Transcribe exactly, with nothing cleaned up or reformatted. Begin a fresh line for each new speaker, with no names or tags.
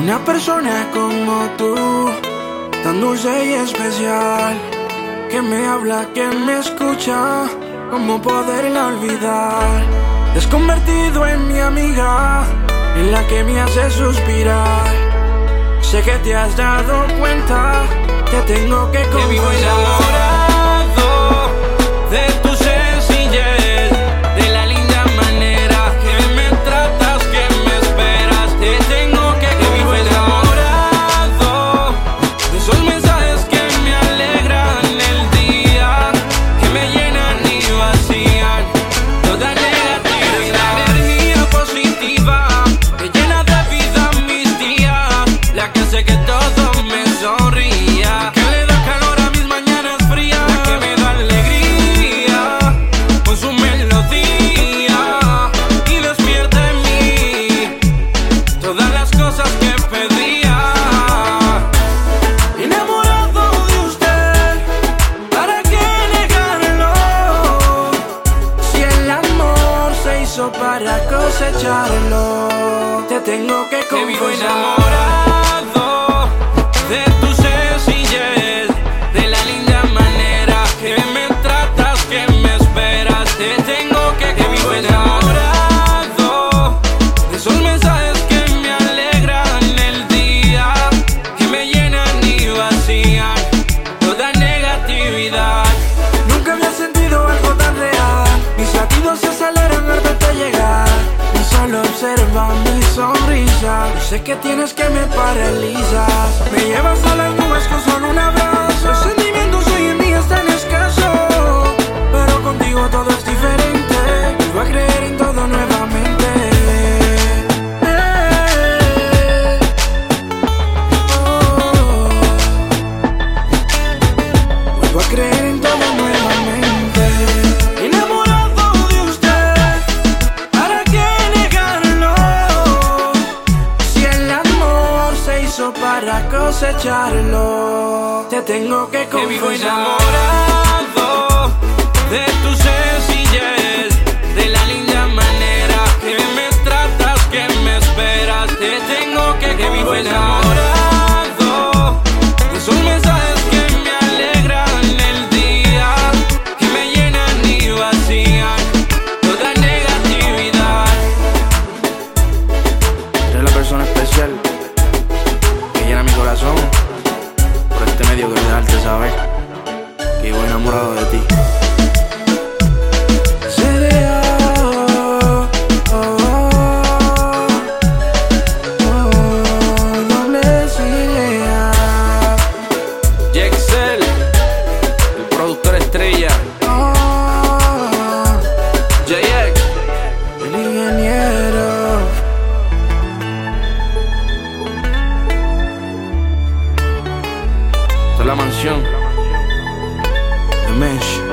Una persona como tú, tan dulce y especial, que me habla, que me escucha, ¿cómo poderla olvidar? Te has convertido en mi amiga, en la que me hace suspirar. Sé que te has dado cuenta, te tengo que confesar.
Que vivo enamorado de tu sencillez, de la linda manera que me tratas, que me esperas. Te tengo que que vivo enamorado de esos mensajes que me alegran el día, que me llenan y vacían toda negatividad. La energía positiva que llena de vida mis días, la que hace que todo me sonría, que le da calor a mis mañanas frías, la que me da alegría con su melodía y despierta en mí todas las cosas que pedía.
Enamorado de usted, ¿para qué negarlo? Si el amor se hizo para cosecharlo, te tengo que
Que vivo
confesar.
enamorado de tu sencillez, de la linda manera que me tratas, que me esperas. Te tengo que que vivo enamorado de esos mensajes que me alegran el día, que me llenan y vacían toda negatividad.
Nunca había sentido algo tan real. Mis latidos se aceleran al verte llegar. Y solo observa mi sonrisa. Yo sé que tienes que me paralizas. Me llevas a las nubes con solo un abrazo. Los sentimientos hoy en día están escasos, pero contigo todo es diferente. Vuelvo a creer en todo nuevamente. Eh, oh. Vuelvo a creer en todo nuevamente. Enamorado de usted, ¿para qué negarlo? Si el amor se hizo para cosecharlo, te tengo que
Que vivo
confesar.
enamorado de tu sencillez, de la linda manera que me tratas, que me esperas. Te tengo que que vivo enamorado de esos mensajes que me alegran el día, que me llenan y vacían toda negatividad.
Eres la persona especial que llena mi corazón. Por este medio quiero dejarte saber que vivo enamorado de ti. C D A, oh, oh, oh, doble C A.
Jexel, el productor estrella.
Oh,
J X.
el ingeniero. Esta es la mansión de Mesh.